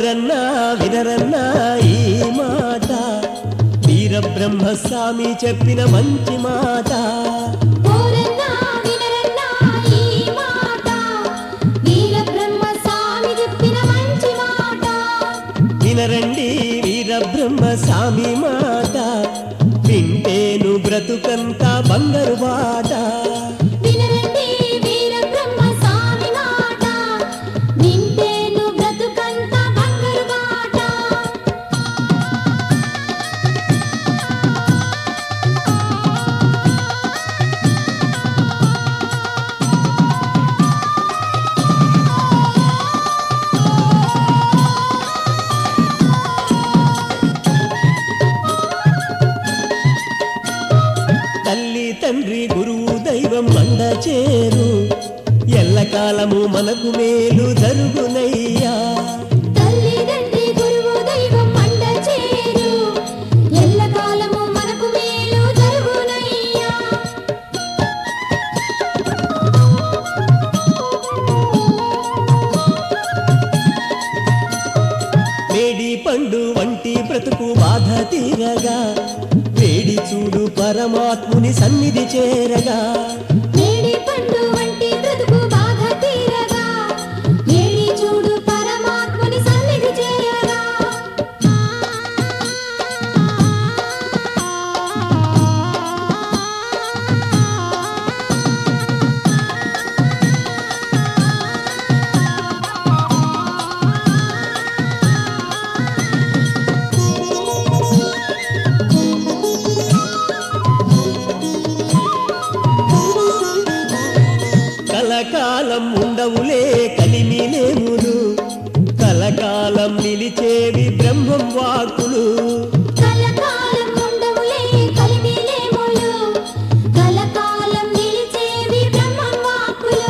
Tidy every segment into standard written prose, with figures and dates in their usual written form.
ఓరన్నా వినరన్నా ఈ మాట, వీరబ్రహ్మస్వామి చెప్పిన మంచి మాట. ఓరన్నా వినరన్నా ఈ మాట, వీరబ్రహ్మస్వామి చెప్పిన మంచి మాట. వినరండి వీరబ్రహ్మస్వామి మాట, వింటేను బ్రతుకంతా బంగారు బాట. వినరండి వీరబ్రహ్మస్వామి మాట, వింటేను బ్రతుకంతా బంగారు బాట. తల్లి తండ్రి గురువు దైవం అండ చేరు, ఎల్లకాలము మనకు మేలు జరుగునయ్యా. తల్లి తండ్రి గురువు దైవం అండ చేరు, ఎల్లకాలము మనకు మేలు జరుగునయ్యా. వేడి పండు వంటి బ్రతుకు బాధ తీరగా, వేడి చూడు పరమాత్ముని సన్నిధి చేరగా. వేడి పండు వంటి బ్రతుకు బాధ తీరగా, వేడి చూడు పరమాత్ముని సన్నిధి చేరగా. కలకాలం ఉండవులే కలిమిలేములు, కలకాలం నిలిచేవి బ్రహ్మం వాక్కులు. కలకాలం ఉండవులే కలిమిలేములు, కలకాలం నిలిచేవి బ్రహ్మం వాక్కులు.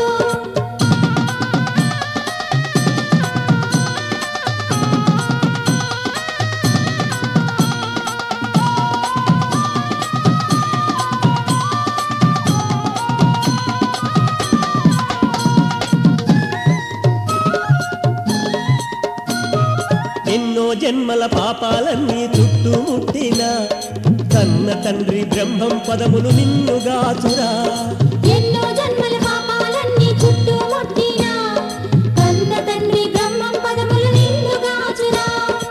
ఎన్నో జన్మల పాపాలన్నీ చుట్టుముట్టిన, కన్న తండ్రి బ్రహ్మం పదములు నిన్నుగాచురా. ఎన్నో జన్మల పాపాలన్నీ చుట్టుముట్టినా, కన్న తండ్రి బ్రహ్మం పదములు నిన్నుగాచురా.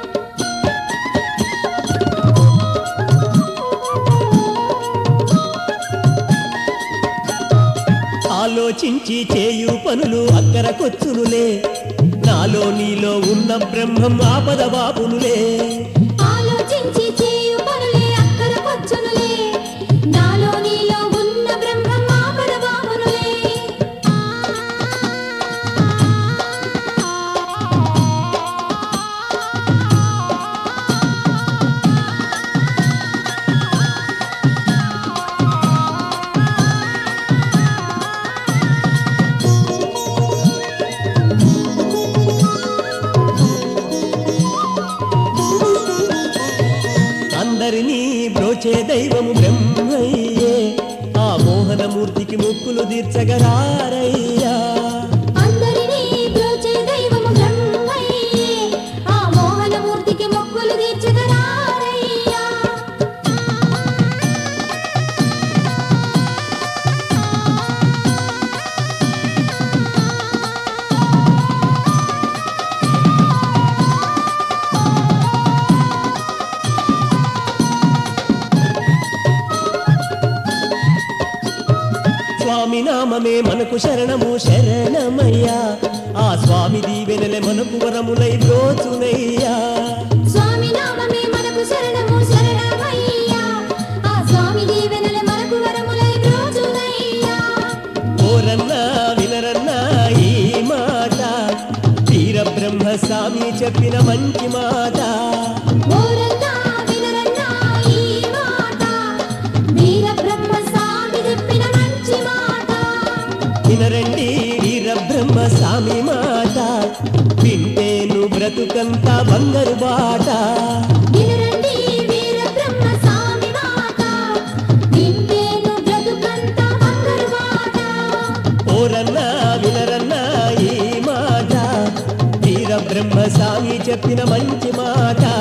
ఆలోచించి చేయు పనులు అక్కరకొచ్చునులే, నాలో నీలో ఉన్న బ్రహ్మం ఆపద బాపునులే. ఆలోచించి చేయు పనులే అక్కరకొచ్చునులే, నాలో నీలో ఉన్న బ్రహ్మం ఆపద బాపునులే. అందరినీ బ్రోచే దైవము బ్రహ్మయ్యే, ఆ మోహనమూర్తికి ముక్కులు తీర్చగరారయ్యా. అందరినీ బ్రోచే దైవము బ్రహ్మయ్యే, ఆ మోహనమూర్తికి మొక్కులు తీర్చగరారయ్యా. స్వామి నామమే మనకు శరణము శరణమయ్యా, ఆ స్వామి దీవెనలే మనకు వరములై బ్రోచునయ్యా. స్వామి నామమే మనకు శరణము శరణమయ్యా, ఆ స్వామి దీవెనలే మనకు వరములై బ్రోచునయ్యా. ఓరన్నా వినరన్నా ఈ మాట, వీరబ్రహ్మస్వామి చెప్పిన మంచి మాట. ఓరన్నా వినరన్నా ఈ మాట, వీరబ్రహ్మస్వామి చెప్పిన మంచి మాట. వినరండి వీరబ్రహ్మస్వామి మాట, వింటేను బ్రతుకంతా బంగారు బాట. వినరండి వీరబ్రహ్మస్వామి మాట, వింటేను బ్రతుకంతా బంగారు బాట. ఓరన్నా వినరన్నా ఈ మాట, వీరబ్రహ్మస్వామి చెప్పిన మంచి మాట